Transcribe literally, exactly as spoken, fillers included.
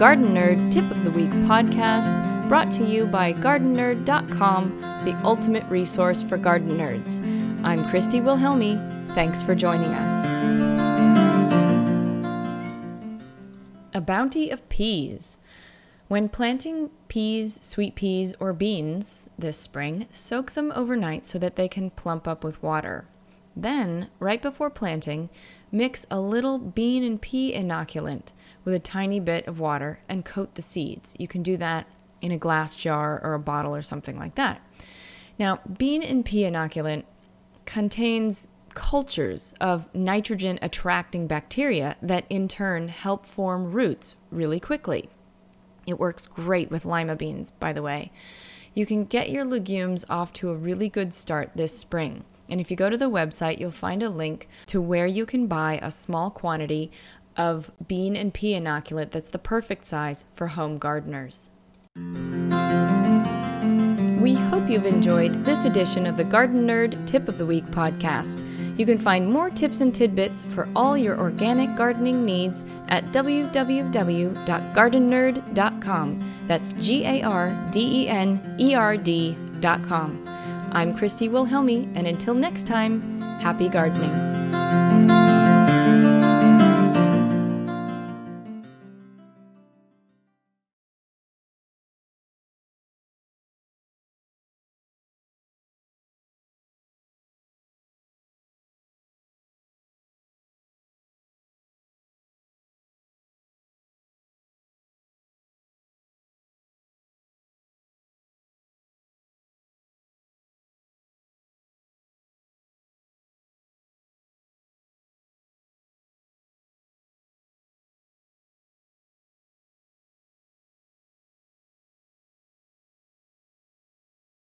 Garden Nerd Tip of the Week podcast, brought to you by garden nerd dot com, the ultimate resource for garden nerds. I'm Christy Wilhelmi. Thanks for joining us. A bounty of peas. When planting peas, sweet peas, or beans this spring, soak them overnight so that they can plump up with water. Then, right before planting, mix a little bean and pea inoculant with a tiny bit of water and coat the seeds. You can do that in a glass jar or a bottle or something like that. Now, bean and pea inoculant contains cultures of nitrogen-attracting bacteria that in turn help form roots really quickly. It works great with lima beans, by the way. You can get your legumes off to a really good start this spring. And if you go to the website, you'll find a link to where you can buy a small quantity of bean and pea inoculant that's the perfect size for home gardeners. We hope you've enjoyed this edition of the Garden Nerd Tip of the Week podcast. You can find more tips and tidbits for all your organic gardening needs at w w w dot garden nerd dot com. That's G A R D E N E R D dot com. I'm Christy Wilhelmi, and until next time, happy gardening.